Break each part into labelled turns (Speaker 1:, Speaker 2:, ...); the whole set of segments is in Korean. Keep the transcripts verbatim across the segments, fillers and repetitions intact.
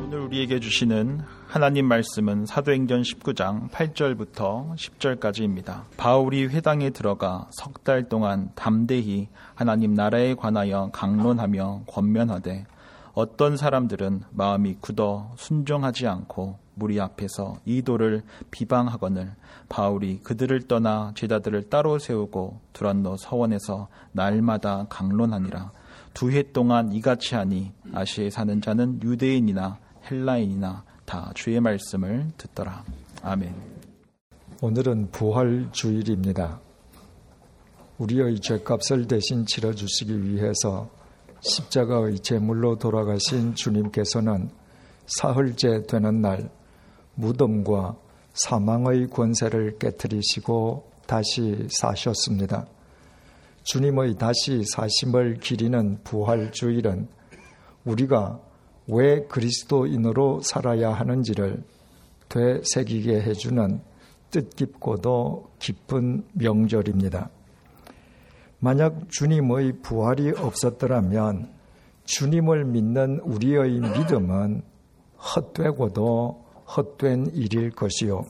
Speaker 1: 오늘 우리에게 주시는 하나님 말씀은 사도행전 십구 장 팔 절부터 십 절까지입니다. 바울이 회당에 들어가 석 달 동안 담대히 하나님 나라에 관하여 강론하며 권면하되 어떤 사람들은 마음이 굳어 순종하지 않고 무리 앞에서 이도를 비방하거늘 바울이 그들을 떠나 제자들을 따로 세우고 두란노 서원에서 날마다 강론하니라. 두 해 동안 이같이 하니 아시아에 사는 자는 유대인이나 헬라인이나 다 주의 말씀을 듣더라. 아멘.
Speaker 2: 오늘은 부활주일입니다. 우리의 죄값을 대신 치러주시기 위해서 십자가의 제물로 돌아가신 주님께서는 사흘째 되는 날 무덤과 사망의 권세를 깨트리시고 다시 사셨습니다. 주님의 다시 사심을 기리는 부활주일은 우리가 왜 그리스도인으로 살아야 하는지를 되새기게 해주는 뜻깊고도 기쁜 명절입니다. 만약 주님의 부활이 없었더라면 주님을 믿는 우리의 믿음은 헛되고도 헛된 일일 것이요.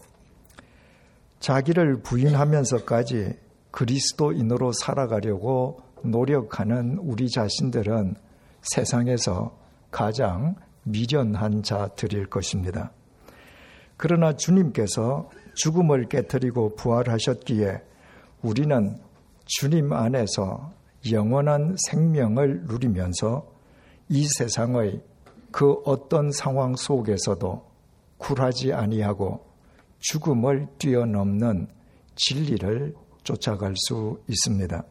Speaker 2: 자기를 부인하면서까지 그리스도인으로 살아가려고 노력하는 우리 자신들은 세상에서 가장 미련한 자들일 것입니다. 그러나 주님께서 죽음을 깨트리고 부활하셨기에 우리는 주님 안에서 영원한 생명을 누리면서 이 세상의 그 어떤 상황 속에서도 굴하지 아니하고 죽음을 뛰어넘는 진리를 쫓아갈 수 있습니다.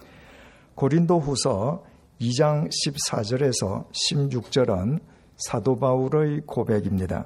Speaker 2: 고린도후서 이 장 십사 절에서 십육 절은 사도 바울의 고백입니다.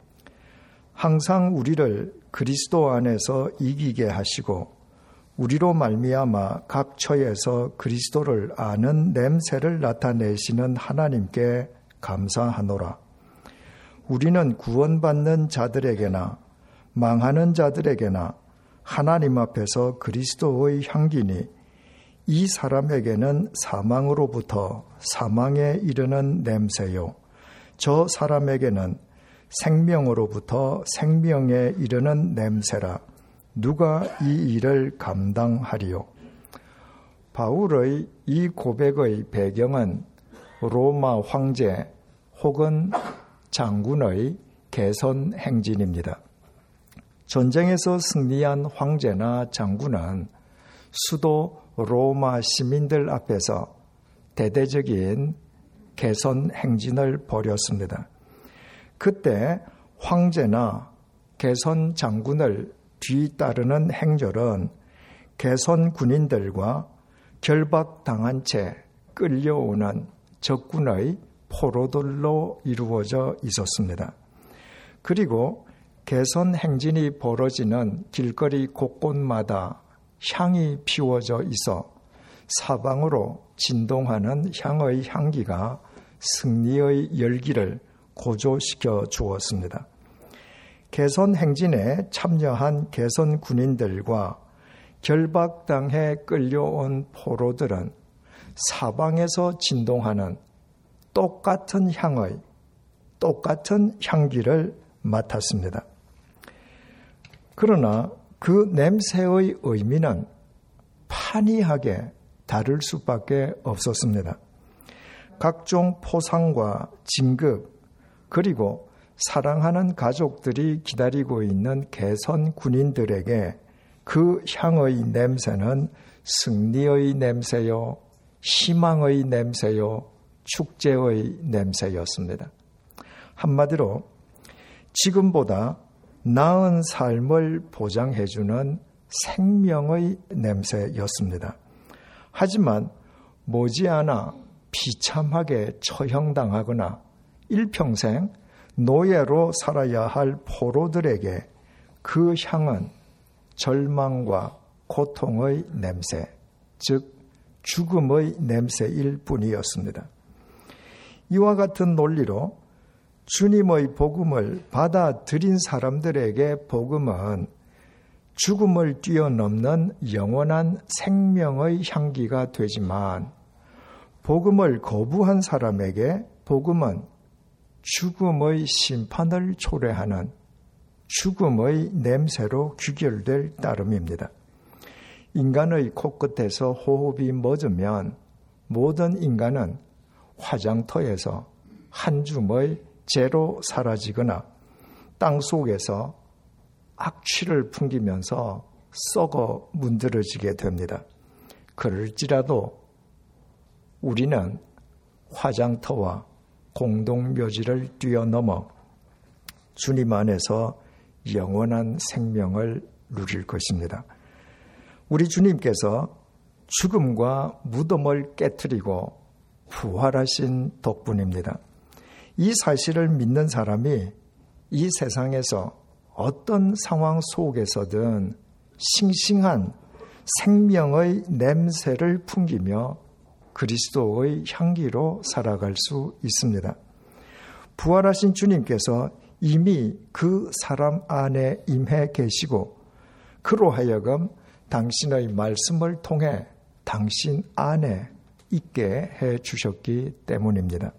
Speaker 2: 항상 우리를 그리스도 안에서 이기게 하시고 우리로 말미암아 각 처에서 그리스도를 아는 냄새를 나타내시는 하나님께 감사하노라. 우리는 구원받는 자들에게나 망하는 자들에게나 하나님 앞에서 그리스도의 향기니 이 사람에게는 사망으로부터 사망에 이르는 냄새요 저 사람에게는 생명으로부터 생명에 이르는 냄새라. 누가 이 일을 감당하리요? 바울의 이 고백의 배경은 로마 황제 혹은 장군의 개선 행진입니다. 전쟁에서 승리한 황제나 장군은 수도 로마 시민들 앞에서 대대적인 개선 행진을 벌였습니다. 그때 황제나 개선 장군을 뒤따르는 행렬은 개선 군인들과 결박당한 채 끌려오는 적군의 포로들로 이루어져 있었습니다. 그리고 개선 행진이 벌어지는 길거리 곳곳마다 향이 피워져 있어 사방으로 진동하는 향의 향기가 승리의 열기를 고조시켜 주었습니다. 개선 행진에 참여한 개선 군인들과 결박당해 끌려온 포로들은 사방에서 진동하는 똑같은 향의, 똑같은 향기를 맡았습니다. 그러나 그 냄새의 의미는 판이하게 다를 수밖에 없었습니다. 각종 포상과 진급, 그리고 사랑하는 가족들이 기다리고 있는 개선 군인들에게 그 향의 냄새는 승리의 냄새요, 희망의 냄새요, 축제의 냄새였습니다. 한마디로 지금보다 나은 삶을 보장해주는 생명의 냄새였습니다. 하지만 머지않아 비참하게 처형당하거나 일평생 노예로 살아야 할 포로들에게 그 향은 절망과 고통의 냄새, 즉 죽음의 냄새일 뿐이었습니다. 이와 같은 논리로 주님의 복음을 받아들인 사람들에게 복음은 죽음을 뛰어넘는 영원한 생명의 향기가 되지만 복음을 거부한 사람에게 복음은 죽음의 심판을 초래하는 죽음의 냄새로 귀결될 따름입니다. 인간의 코끝에서 호흡이 멎으면 모든 인간은 화장터에서 한 줌의 재로 사라지거나 땅 속에서 악취를 풍기면서 썩어 문드러지게 됩니다. 그럴지라도 우리는 화장터와 공동묘지를 뛰어넘어 주님 안에서 영원한 생명을 누릴 것입니다. 우리 주님께서 죽음과 무덤을 깨트리고 부활하신 덕분입니다. 이 사실을 믿는 사람이 이 세상에서 어떤 상황 속에서든 싱싱한 생명의 냄새를 풍기며 그리스도의 향기로 살아갈 수 있습니다. 부활하신 주님께서 이미 그 사람 안에 임해 계시고 그로 하여금 당신의 말씀을 통해 당신 안에 있게 해 주셨기 때문입니다.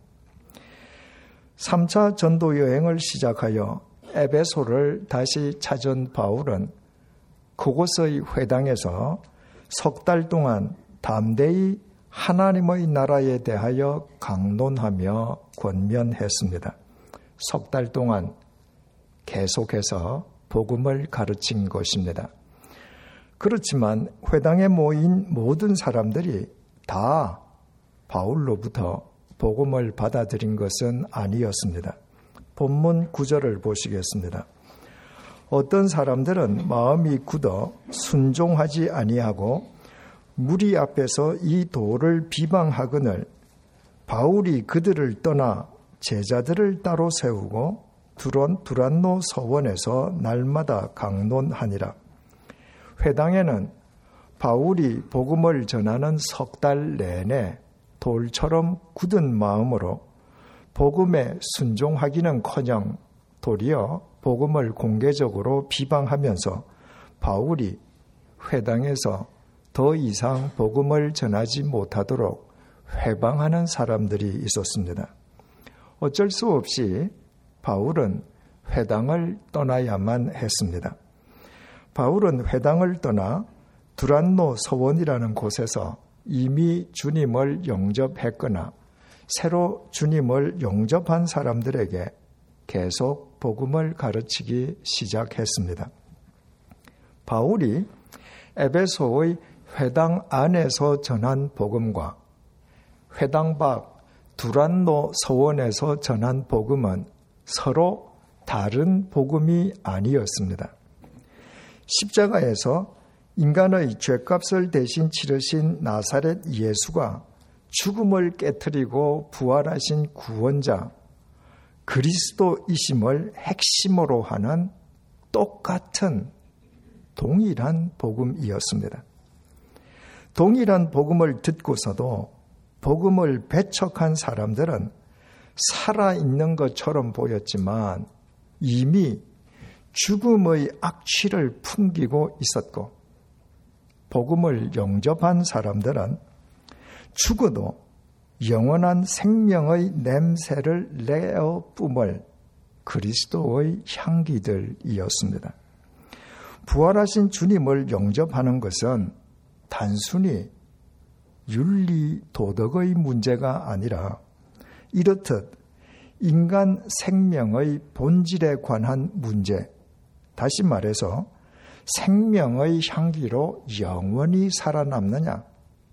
Speaker 2: 삼 차 전도 여행을 시작하여 에베소를 다시 찾은 바울은 그곳의 회당에서 석 달 동안 담대히 하나님의 나라에 대하여 강론하며 권면했습니다. 석 달 동안 계속해서 복음을 가르친 것입니다. 그렇지만 회당에 모인 모든 사람들이 다 바울로부터 복음을 받아들인 것은 아니었습니다. 본문 구 절을 보시겠습니다. 어떤 사람들은 마음이 굳어 순종하지 아니하고 무리 앞에서 이 도를 비방하거늘 바울이 그들을 떠나 제자들을 따로 세우고 두론 두란노 서원에서 날마다 강론하니라. 회당에는 바울이 복음을 전하는 석 달 내내 돌처럼 굳은 마음으로 복음에 순종하기는커녕 도리어 복음을 공개적으로 비방하면서 바울이 회당에서 더 이상 복음을 전하지 못하도록 회방하는 사람들이 있었습니다. 어쩔 수 없이 바울은 회당을 떠나야만 했습니다. 바울은 회당을 떠나 두란노 서원이라는 곳에서 이미 주님을 영접했거나 새로 주님을 영접한 사람들에게 계속 복음을 가르치기 시작했습니다. 바울이 에베소의 회당 안에서 전한 복음과 회당 밖 두란노 서원에서 전한 복음은 서로 다른 복음이 아니었습니다. 십자가에서 인간의 죄값을 대신 치르신 나사렛 예수가 죽음을 깨트리고 부활하신 구원자 그리스도이심을 핵심으로 하는 똑같은 동일한 복음이었습니다. 동일한 복음을 듣고서도 복음을 배척한 사람들은 살아있는 것처럼 보였지만 이미 죽음의 악취를 풍기고 있었고 복음을 영접한 사람들은 죽어도 영원한 생명의 냄새를 내어 뿜을 그리스도의 향기들이었습니다. 부활하신 주님을 영접하는 것은 단순히 윤리 도덕의 문제가 아니라 이렇듯 인간 생명의 본질에 관한 문제, 다시 말해서 생명의 향기로 영원히 살아남느냐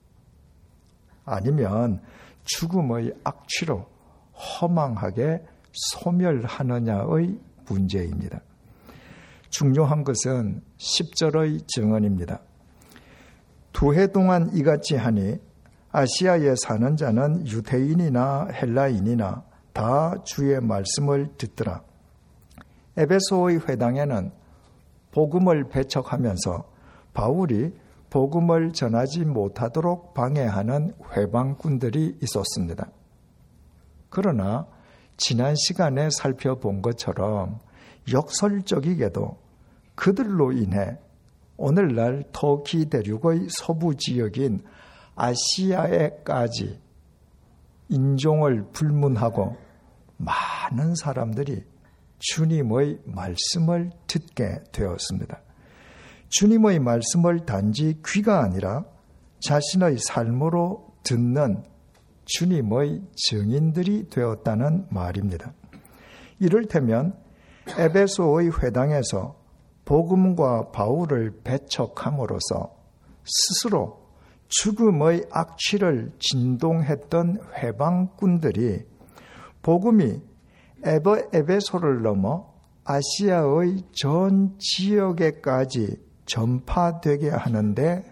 Speaker 2: 아니면 죽음의 악취로 허망하게 소멸하느냐의 문제입니다. 중요한 것은 십 절의 증언입니다. 두 해 동안 이같이 하니 아시아에 사는 자는 유대인이나 헬라인이나 다 주의 말씀을 듣더라. 에베소의 회당에는 복음을 배척하면서 바울이 복음을 전하지 못하도록 방해하는 회방꾼들이 있었습니다. 그러나 지난 시간에 살펴본 것처럼 역설적이게도 그들로 인해 오늘날 터키 대륙의 서부 지역인 아시아에까지 인종을 불문하고 많은 사람들이 주님의 말씀을 듣게 되었습니다. 주님의 말씀을 단지 귀가 아니라 자신의 삶으로 듣는 주님의 증인들이 되었다는 말입니다. 이를테면 에베소의 회당에서 복음과 바울을 배척함으로써 스스로 죽음의 악취를 진동했던 회방꾼들이 복음이 에베, 에베소를 넘어 아시아의 전 지역에까지 전파되게 하는데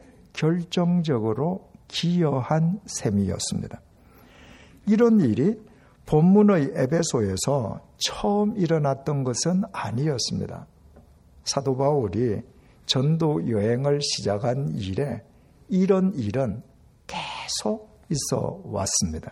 Speaker 2: 결정적으로 기여한 셈이었습니다. 이런 일이 본문의 에베소에서 처음 일어났던 것은 아니었습니다. 사도 바울이 전도 여행을 시작한 이래 이런 일은 계속 있어 왔습니다.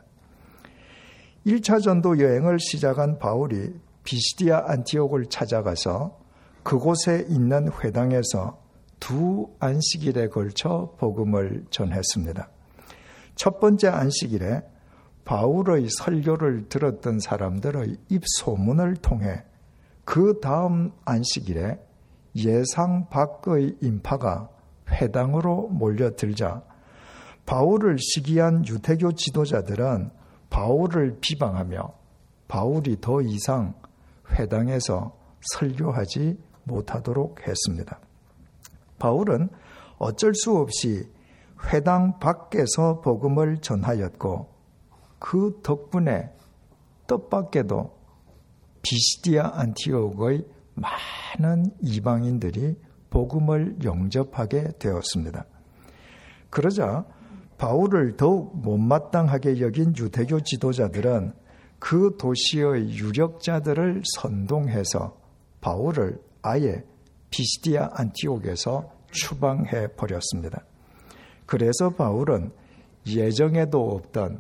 Speaker 2: 일 차 전도 여행을 시작한 바울이 비시디아 안티옥을 찾아가서 그곳에 있는 회당에서 두 안식일에 걸쳐 복음을 전했습니다. 첫 번째 안식일에 바울의 설교를 들었던 사람들의 입소문을 통해 그 다음 안식일에 예상 밖의 인파가 회당으로 몰려들자 바울을 시기한 유대교 지도자들은 바울을 비방하며 바울이 더 이상 회당에서 설교하지 못하도록 했습니다. 바울은 어쩔 수 없이 회당 밖에서 복음을 전하였고 그 덕분에 뜻밖에도 비시디아 안티옥의 많은 이방인들이 복음을 영접하게 되었습니다. 그러자 바울을 더욱 못마땅하게 여긴 유대교 지도자들은 그 도시의 유력자들을 선동해서 바울을 아예 비시디아 안티옥에서 추방해 버렸습니다. 그래서 바울은 예정에도 없던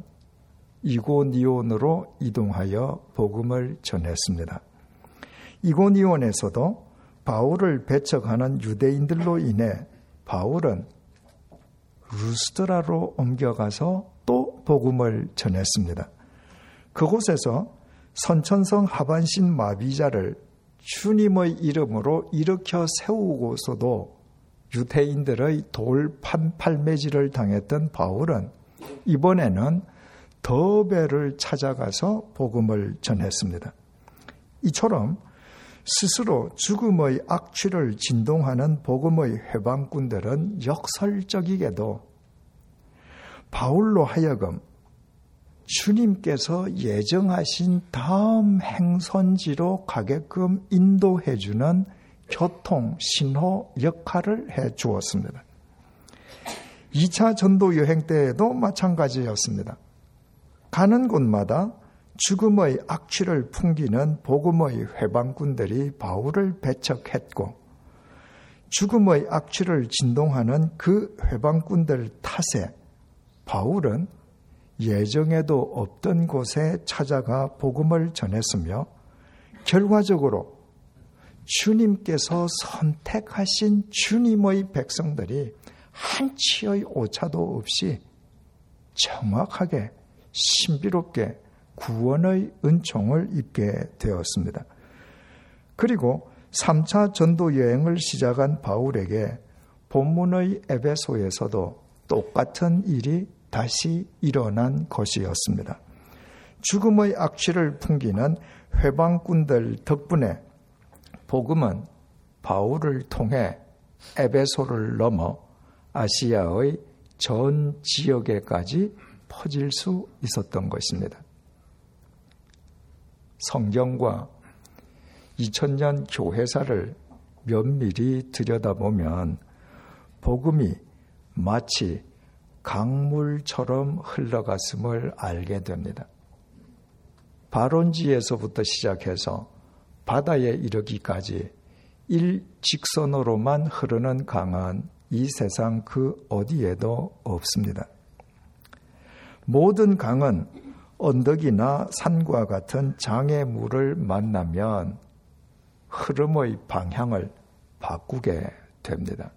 Speaker 2: 이고니온으로 이동하여 복음을 전했습니다. 이고니온에서도 바울을 배척하는 유대인들로 인해 바울은 루스드라로 옮겨가서 또 복음을 전했습니다. 그곳에서 선천성 하반신 마비자를 주님의 이름으로 일으켜 세우고서도 유대인들의 돌 판팔매질을 당했던 바울은 이번에는 더베를 찾아가서 복음을 전했습니다. 이처럼 스스로 죽음의 악취를 진동하는 복음의 회방꾼들은 역설적이게도 바울로 하여금 주님께서 예정하신 다음 행선지로 가게끔 인도해주는 교통, 신호 역할을 해 주었습니다. 이 차 전도 여행 때에도 마찬가지였습니다. 가는 곳마다 죽음의 악취를 풍기는 복음의 회방꾼들이 바울을 배척했고 죽음의 악취를 진동하는 그 회방꾼들 탓에 바울은 예정에도 없던 곳에 찾아가 복음을 전했으며 결과적으로 주님께서 선택하신 주님의 백성들이 한치의 오차도 없이 정확하게 신비롭게 구원의 은총을 입게 되었습니다. 그리고 삼 차 전도 여행을 시작한 바울에게 본문의 에베소에서도 똑같은 일이 다시 일어난 것이었습니다. 죽음의 악취를 풍기는 회방꾼들 덕분에 복음은 바울을 통해 에베소를 넘어 아시아의 전 지역에까지 퍼질 수 있었던 것입니다. 성경과 이천 년 교회사를 면밀히 들여다보면 복음이 마치 강물처럼 흘러갔음을 알게 됩니다. 발원지에서부터 시작해서 바다에 이르기까지 일직선으로만 흐르는 강은 이 세상 그 어디에도 없습니다. 모든 강은 언덕이나 산과 같은 장애물을 만나면 흐름의 방향을 바꾸게 됩니다.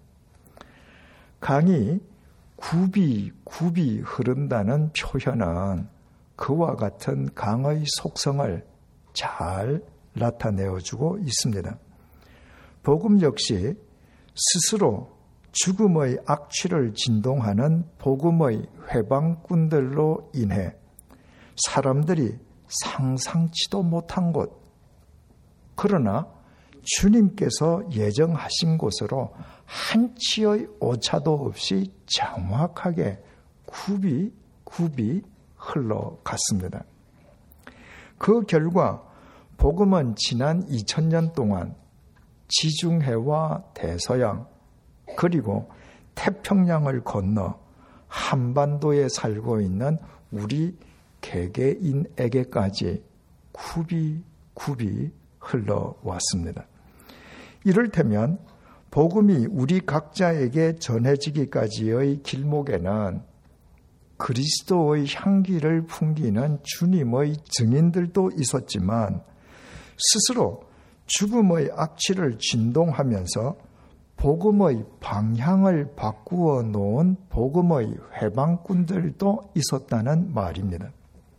Speaker 2: 강이 굽이 굽이 흐른다는 표현은 그와 같은 강의 속성을 잘 나타내어주고 있습니다. 복음 역시 스스로 죽음의 악취를 진동하는 복음의 회방꾼들로 인해 사람들이 상상치도 못한 곳, 그러나 주님께서 예정하신 곳으로 한치의 오차도 없이 정확하게 굽이 굽이 흘러갔습니다. 그 결과 복음은 지난 이천 년 동안 지중해와 대서양 그리고 태평양을 건너 한반도에 살고 있는 우리 개개인에게까지 굽이 굽이 흘러왔습니다. 이를테면 복음이 우리 각자에게 전해지기까지의 길목에는 그리스도의 향기를 풍기는 주님의 증인들도 있었지만 스스로 죽음의 악취를 진동하면서 복음의 방향을 바꾸어 놓은 복음의 회방꾼들도 있었다는 말입니다.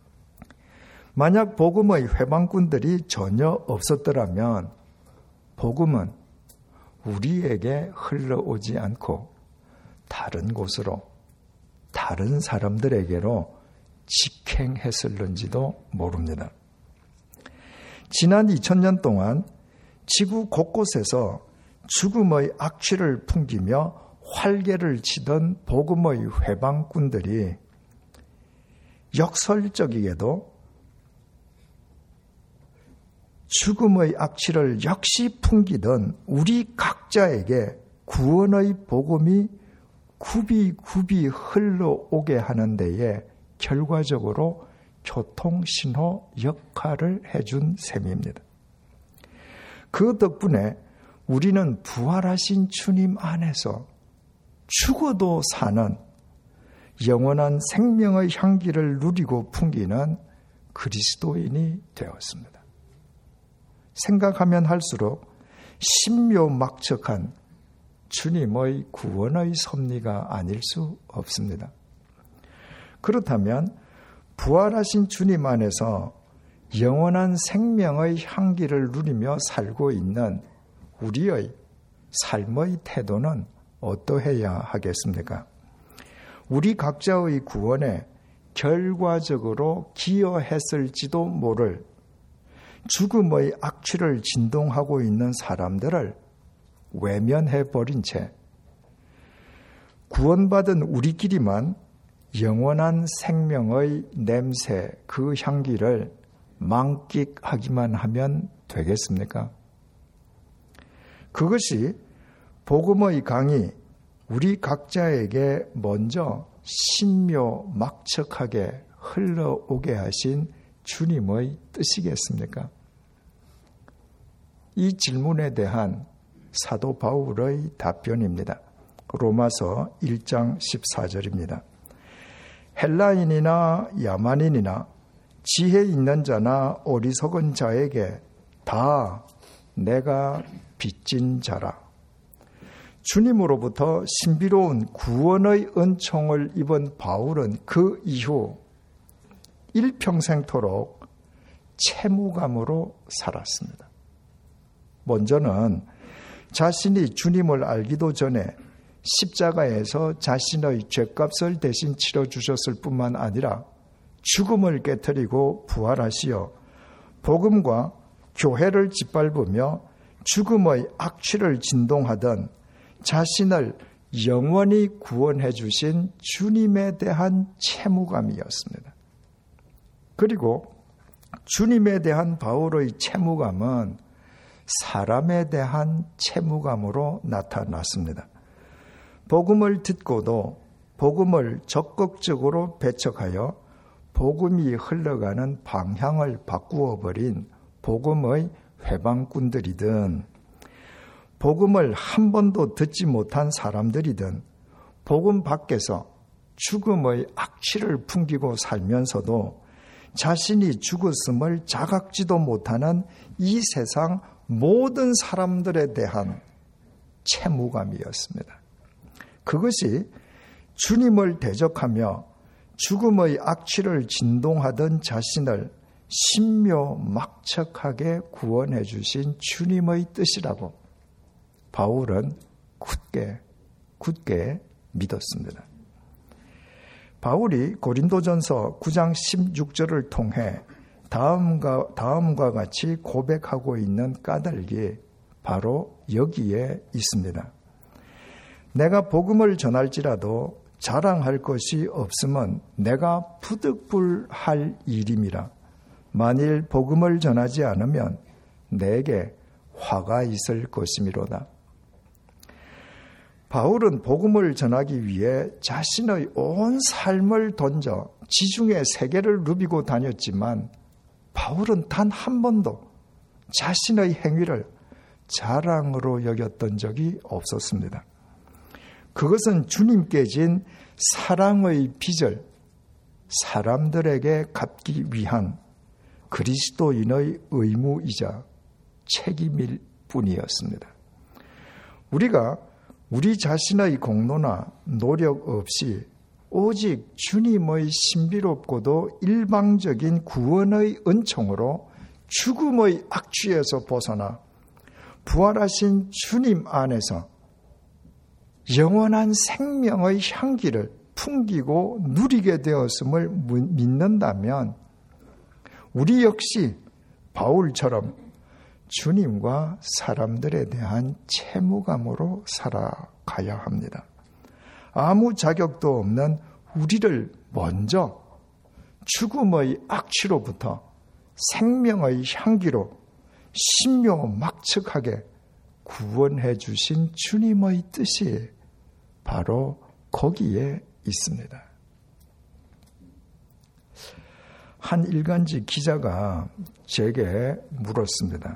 Speaker 2: 만약 복음의 회방꾼들이 전혀 없었더라면 복음은 우리에게 흘러오지 않고 다른 곳으로, 다른 사람들에게로 직행했을는지도 모릅니다. 지난 이천 년 동안 지구 곳곳에서 죽음의 악취를 풍기며 활개를 치던 복음의 회방꾼들이 역설적이게도 죽음의 악취를 역시 풍기던 우리 각자에게 구원의 복음이 굽이굽이 흘러오게 하는 데에 결과적으로 교통신호 역할을 해준 셈입니다. 그 덕분에 우리는 부활하신 주님 안에서 죽어도 사는 영원한 생명의 향기를 누리고 풍기는 그리스도인이 되었습니다. 생각하면 할수록 신묘막측한 주님의 구원의 섭리가 아닐 수 없습니다. 그렇다면 부활하신 주님 안에서 영원한 생명의 향기를 누리며 살고 있는 우리의 삶의 태도는 어떠해야 하겠습니까? 우리 각자의 구원에 결과적으로 기여했을지도 모를 죽음의 악취를 진동하고 있는 사람들을 외면해버린 채 구원받은 우리끼리만 영원한 생명의 냄새, 그 향기를 만끽하기만 하면 되겠습니까? 그것이 복음의 강이 우리 각자에게 먼저 신묘막측하게 흘러오게 하신 주님의 뜻이겠습니까? 이 질문에 대한 사도 바울의 답변입니다. 로마서 일 장 십사 절입니다. 헬라인이나 야만인이나 지혜 있는 자나 어리석은 자에게 다 내가 빚진 자라. 주님으로부터 신비로운 구원의 은총을 입은 바울은 그 이후 일평생토록 채무감으로 살았습니다. 먼저는 자신이 주님을 알기도 전에 십자가에서 자신의 죄값을 대신 치러주셨을 뿐만 아니라 죽음을 깨트리고 부활하시어 복음과 교회를 짓밟으며 죽음의 악취를 진동하던 자신을 영원히 구원해 주신 주님에 대한 채무감이었습니다. 그리고 주님에 대한 바울의 채무감은 사람에 대한 채무감으로 나타났습니다. 복음을 듣고도 복음을 적극적으로 배척하여 복음이 흘러가는 방향을 바꾸어 버린 복음의 회방꾼들이든 복음을 한 번도 듣지 못한 사람들이든 복음 밖에서 죽음의 악취를 풍기고 살면서도 자신이 죽었음을 자각지도 못하는 이 세상 모든 사람들에 대한 채무감이었습니다. 그것이 주님을 대적하며 죽음의 악취를 진동하던 자신을 신묘막측하게 구원해 주신 주님의 뜻이라고 바울은 굳게 굳게 믿었습니다. 바울이 고린도전서 구 장 십육 절을 통해 다음과, 다음과 같이 고백하고 있는 까닭이 바로 여기에 있습니다. 내가 복음을 전할지라도 자랑할 것이 없으면 내가 부득불할 일임이라. 만일 복음을 전하지 않으면 내게 화가 있을 것이미로다. 바울은 복음을 전하기 위해 자신의 온 삶을 던져 지중해 세계를 누비고 다녔지만 바울은 단 한 번도 자신의 행위를 자랑으로 여겼던 적이 없었습니다. 그것은 주님께 진 사랑의 빚을 사람들에게 갚기 위한 그리스도인의 의무이자 책임일 뿐이었습니다. 우리가 우리 자신의 공로나 노력 없이 오직 주님의 신비롭고도 일방적인 구원의 은총으로 죽음의 악취에서 벗어나 부활하신 주님 안에서 영원한 생명의 향기를 풍기고 누리게 되었음을 믿는다면 우리 역시 바울처럼 주님과 사람들에 대한 채무감으로 살아가야 합니다. 아무 자격도 없는 우리를 먼저 죽음의 악취로부터 생명의 향기로 신묘막측하게 구원해 주신 주님의 뜻이 바로 거기에 있습니다. 한 일간지 기자가 제게 물었습니다.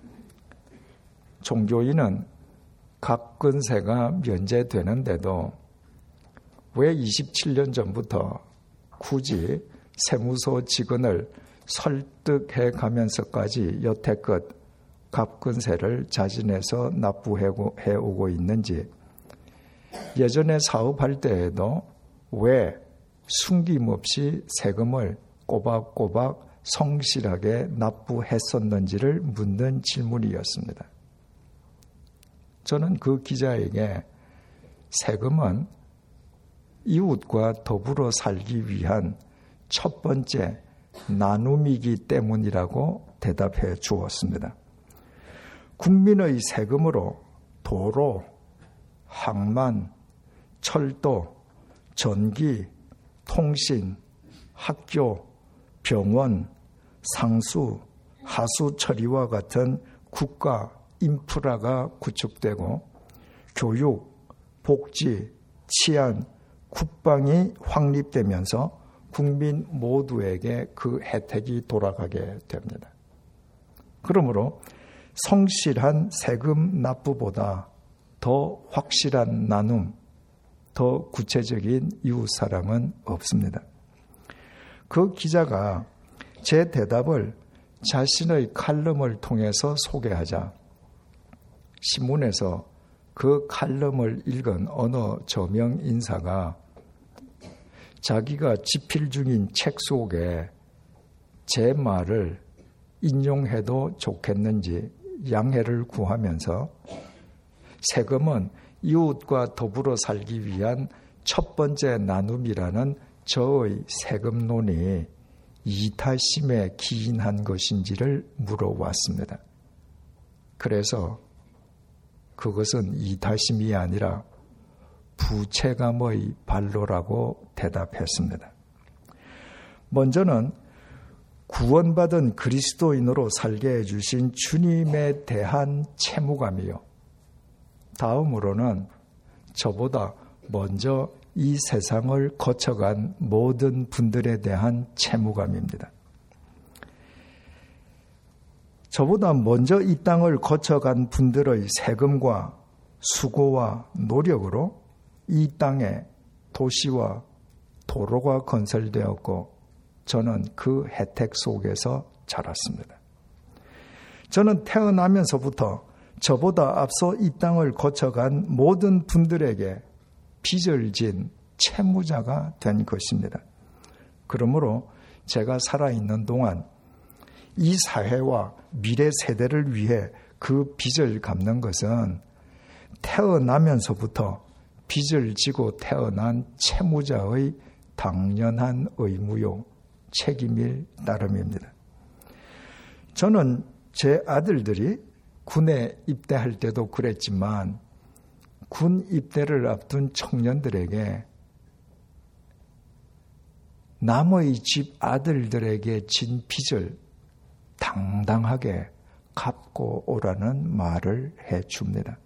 Speaker 2: 종교인은 갑근세가 면제되는데도 왜 이십칠 년 전부터 굳이 세무서 직원을 설득해 가면서까지 여태껏 갑근세를 자진해서 납부해 오고 있는지, 예전에 사업할 때에도 왜 숨김없이 세금을 꼬박꼬박 성실하게 납부했었는지를 묻는 질문이었습니다. 저는 그 기자에게 세금은 이웃과 더불어 살기 위한 첫 번째 나눔이기 때문이라고 대답해 주었습니다. 국민의 세금으로 도로, 항만, 철도, 전기, 통신, 학교, 병원, 상수, 하수 처리와 같은 국가 인프라가 구축되고 교육, 복지, 치안, 국방이 확립되면서 국민 모두에게 그 혜택이 돌아가게 됩니다. 그러므로 성실한 세금 납부보다 더 확실한 나눔, 더 구체적인 이웃사랑은 없습니다. 그 기자가 제 대답을 자신의 칼럼을 통해서 소개하자 신문에서 그 칼럼을 읽은 어느 저명 인사가 자기가 집필 중인 책 속에 제 말을 인용해도 좋겠는지 양해를 구하면서 세금은 이웃과 더불어 살기 위한 첫 번째 나눔이라는 저의 세금론이 이타심에 기인한 것인지를 물어왔습니다. 그래서 그것은 이타심이 아니라 부채감의 발로라고 대답했습니다. 먼저는 구원받은 그리스도인으로 살게 해주신 주님에 대한 채무감이요. 다음으로는 저보다 먼저 이 세상을 거쳐간 모든 분들에 대한 채무감입니다. 저보다 먼저 이 땅을 거쳐간 분들의 세금과 수고와 노력으로 이 땅에 도시와 도로가 건설되었고 저는 그 혜택 속에서 자랐습니다. 저는 태어나면서부터 저보다 앞서 이 땅을 거쳐간 모든 분들에게 빚을 진 채무자가 된 것입니다. 그러므로 제가 살아있는 동안 이 사회와 미래 세대를 위해 그 빚을 갚는 것은 태어나면서부터 빚을 지고 태어난 채무자의 당연한 의무요, 책임일 따름입니다. 저는 제 아들들이 군에 입대할 때도 그랬지만 군 입대를 앞둔 청년들에게 남의 집 아들들에게 진 빚을 당당하게 갚고 오라는 말을 해줍니다.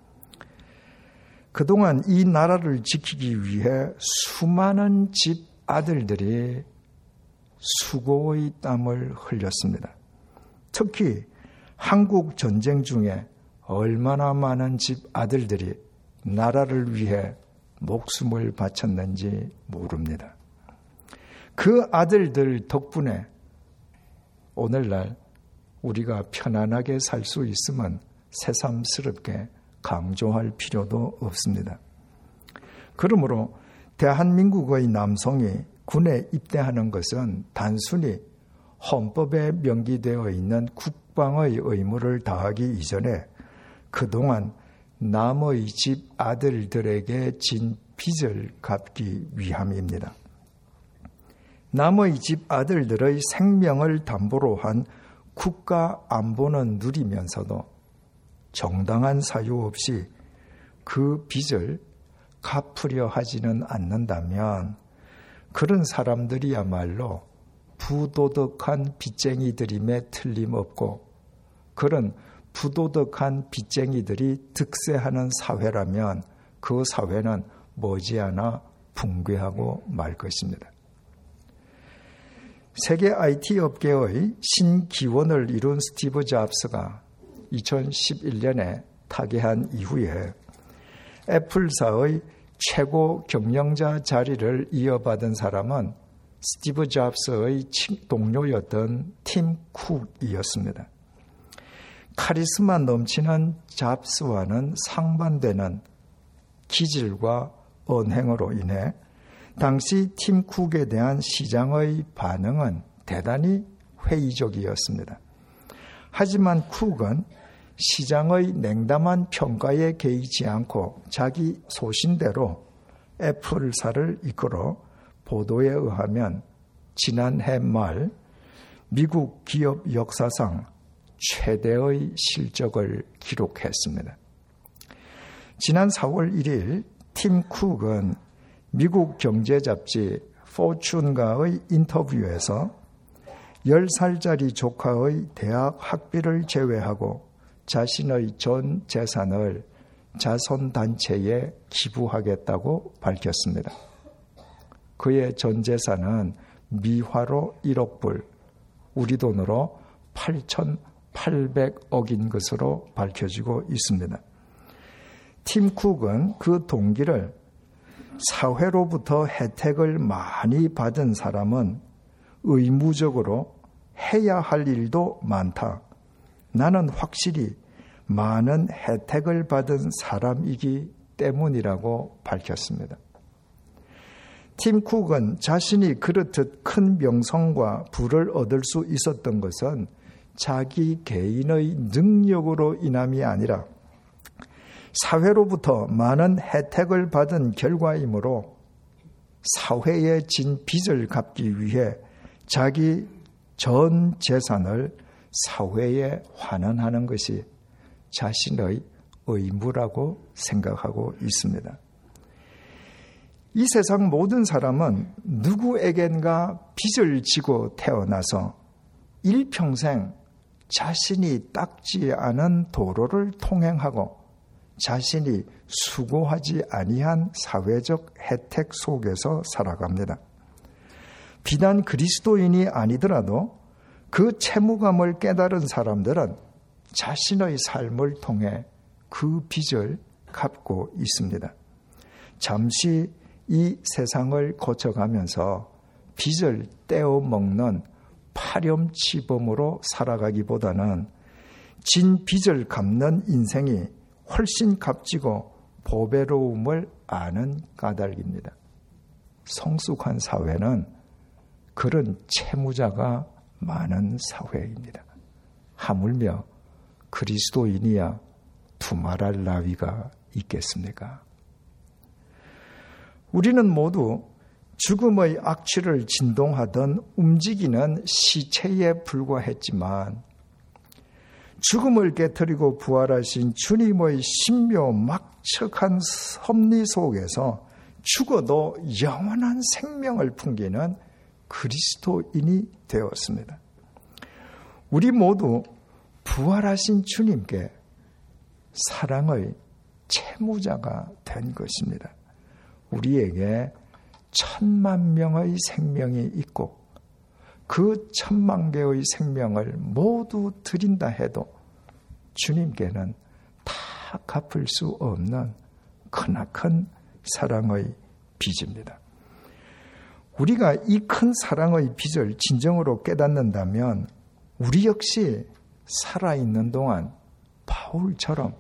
Speaker 2: 그동안 이 나라를 지키기 위해 수많은 집 아들들이 수고의 땀을 흘렸습니다. 특히 한국 전쟁 중에 얼마나 많은 집 아들들이 나라를 위해 목숨을 바쳤는지 모릅니다. 그 아들들 덕분에 오늘날 우리가 편안하게 살 수 있음은 새삼스럽게 강조할 필요도 없습니다. 그러므로 대한민국의 남성이 군에 입대하는 것은 단순히 헌법에 명기되어 있는 국방의 의무를 다하기 이전에 그동안 남의 집 아들들에게 진 빚을 갚기 위함입니다. 남의 집 아들들의 생명을 담보로 한 국가 안보는 누리면서도 정당한 사유 없이 그 빚을 갚으려 하지는 않는다면 그런 사람들이야말로 부도덕한 빚쟁이들임에 틀림없고 그런 부도덕한 빚쟁이들이 득세하는 사회라면 그 사회는 머지않아 붕괴하고 말 것입니다. 세계 아이티 업계의 신기원을 이룬 스티브 잡스가 이천십일 년에 타계한 이후에 애플사의 최고 경영자 자리를 이어받은 사람은 스티브 잡스의 동료였던 팀 쿡이었습니다. 카리스마 넘치는 잡스와는 상반되는 기질과 언행으로 인해 당시 팀 쿡에 대한 시장의 반응은 대단히 회의적이었습니다. 하지만 쿡은 시장의 냉담한 평가에 개의치 않고 자기 소신대로 애플사를 이끌어 보도에 의하면 지난해 말 미국 기업 역사상 최대의 실적을 기록했습니다. 지난 사월 일일 팀 쿡은 미국 경제잡지 포춘가의 인터뷰에서 열 살짜리 조카의 대학 학비를 제외하고 자신의 전 재산을 자선단체에 기부하겠다고 밝혔습니다. 그의 전 재산은 미화로 일억 불, 우리 돈으로 팔천팔백억인 것으로 밝혀지고 있습니다. 팀 쿡은 그 동기를 사회로부터 혜택을 많이 받은 사람은 의무적으로 해야 할 일도 많다. 나는 확실히 많은 혜택을 받은 사람이기 때문이라고 밝혔습니다. 팀 쿡은 자신이 그렇듯 큰 명성과 부를 얻을 수 있었던 것은 자기 개인의 능력으로 인함이 아니라 사회로부터 많은 혜택을 받은 결과이므로 사회에 진 빚을 갚기 위해 자기 전 재산을 사회에 환원하는 것이 자신의 의무라고 생각하고 있습니다. 이 세상 모든 사람은 누구에겐가 빚을 지고 태어나서 일평생 자신이 닦지 않은 도로를 통행하고 자신이 수고하지 아니한 사회적 혜택 속에서 살아갑니다. 비단 그리스도인이 아니더라도 그 채무감을 깨달은 사람들은 자신의 삶을 통해 그 빚을 갚고 있습니다. 잠시 이 세상을 거쳐가면서 빚을 떼어 먹는 파렴치범으로 살아가기보다는 진 빚을 갚는 인생이 훨씬 값지고 보배로움을 아는 까닭입니다. 성숙한 사회는 그런 채무자가 많은 사회입니다. 하물며 그리스도인이야 두말할 나위가 있겠습니까? 우리는 모두 죽음의 악취를 진동하던 움직이는 시체에 불과했지만 죽음을 깨뜨리고 부활하신 주님의 신묘막측한 섭리 속에서 죽어도 영원한 생명을 풍기는 그리스도인이 되었습니다. 우리 모두 부활하신 주님께 사랑의 채무자가 된 것입니다. 우리에게 천만 명의 생명이 있고 그 천만 개의 생명을 모두 드린다 해도 주님께는 다 갚을 수 없는 크나큰 사랑의 빚입니다. 우리가 이 큰 사랑의 빚을 진정으로 깨닫는다면 우리 역시 살아있는 동안 바울처럼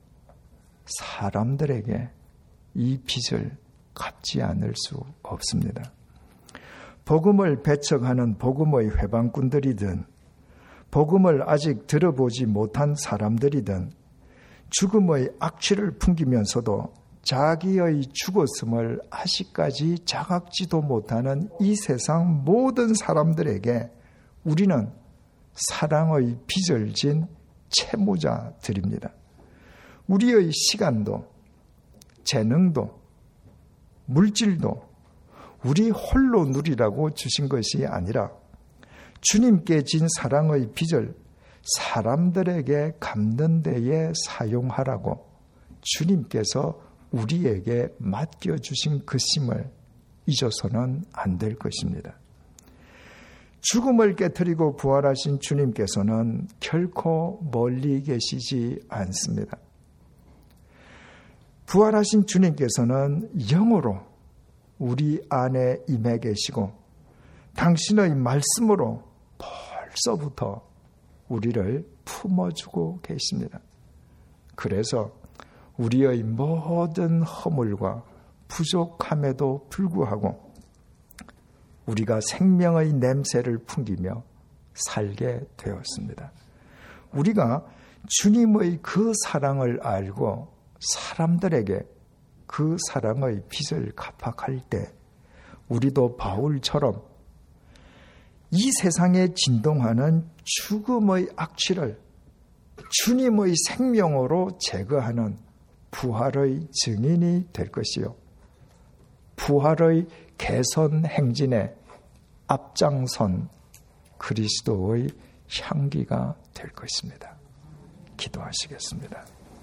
Speaker 2: 사람들에게 이 빚을 갚지 않을 수 없습니다. 복음을 배척하는 복음의 회방꾼들이든 복음을 아직 들어보지 못한 사람들이든 죽음의 악취를 풍기면서도 자기의 죽었음을 아직까지 자각지도 못하는 이 세상 모든 사람들에게 우리는 사랑의 빚을 진 채무자들입니다. 우리의 시간도 재능도 물질도 우리 홀로 누리라고 주신 것이 아니라 주님께 진 사랑의 빚을 사람들에게 갚는 데에 사용하라고 주님께서 우리에게 맡겨주신 것임을 잊어서는 안 될 것입니다. 죽음을 깨뜨리고 부활하신 주님께서는 결코 멀리 계시지 않습니다. 부활하신 주님께서는 영으로 우리 안에 임해 계시고 당신의 말씀으로 벌써부터 우리를 품어주고 계십니다. 그래서 우리의 모든 허물과 부족함에도 불구하고 우리가 생명의 냄새를 풍기며 살게 되었습니다. 우리가 주님의 그 사랑을 알고 사람들에게 그 사랑의 빚을 갚아갈 때 우리도 바울처럼 이 세상에 진동하는 죽음의 악취를 주님의 생명으로 제거하는 부활의 증인이 될 것이요. 부활의 개선 행진에 앞장선 그리스도의 향기가 될 것입니다. 기도하시겠습니다.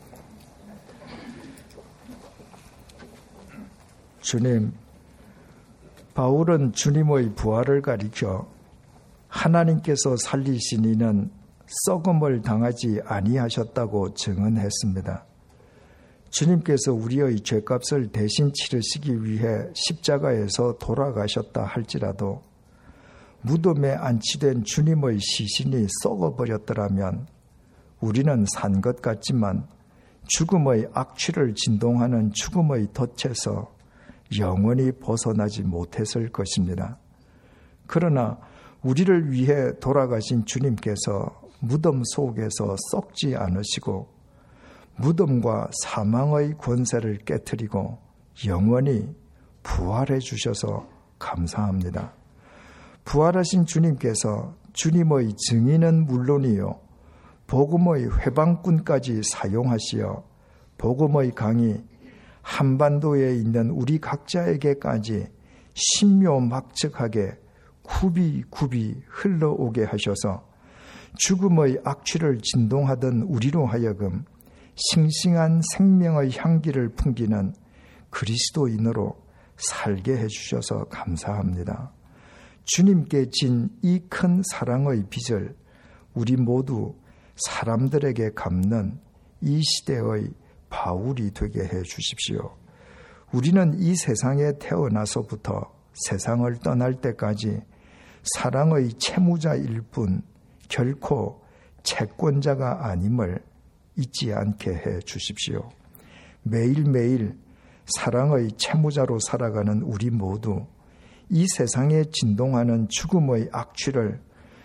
Speaker 2: 주님, 바울은 주님의 부활을 가리켜 하나님께서 살리신 이는 썩음을 당하지 아니하셨다고 증언했습니다. 주님께서 우리의 죄값을 대신 치르시기 위해 십자가에서 돌아가셨다 할지라도 무덤에 안치된 주님의 시신이 썩어버렸더라면 우리는 산 것 같지만 죽음의 악취를 진동하는 죽음의 덫에서 영원히 벗어나지 못했을 것입니다. 그러나 우리를 위해 돌아가신 주님께서 무덤 속에서 썩지 않으시고 무덤과 사망의 권세를 깨트리고 영원히 부활해 주셔서 감사합니다. 부활하신 주님께서 주님의 증인은 물론이요 복음의 회방꾼까지 사용하시어 복음의 강이 한반도에 있는 우리 각자에게까지 신묘막측하게 굽이굽이 흘러오게 하셔서 죽음의 악취를 진동하던 우리로 하여금 싱싱한 생명의 향기를 풍기는 그리스도인으로 살게 해주셔서 감사합니다. 주님께 진 이 큰 사랑의 빚을 우리 모두 사람들에게 갚는 이 시대의 바울이 되게 해 주십시오. 우리는 이 세상에 태어나서부터 세상을 떠날 때까지 사랑의 채무자일 뿐 결코 채권자가 아님을 잊지 않게 해 주십시오. 매일매일 사랑의 채무자로 살아가는 우리 모두 이 세상에 진동하는 죽음의 악취를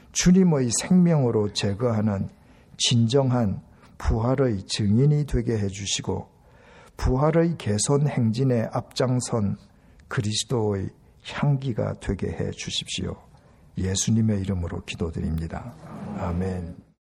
Speaker 2: 주님의 생명으로 제거하는 진정한 부활의 증인이 되게 해주시고 부활의 개선 행진에 앞장선 그리스도의 향기가 되게 해 주십시오. 예수님의 이름으로 기도드립니다. 아멘.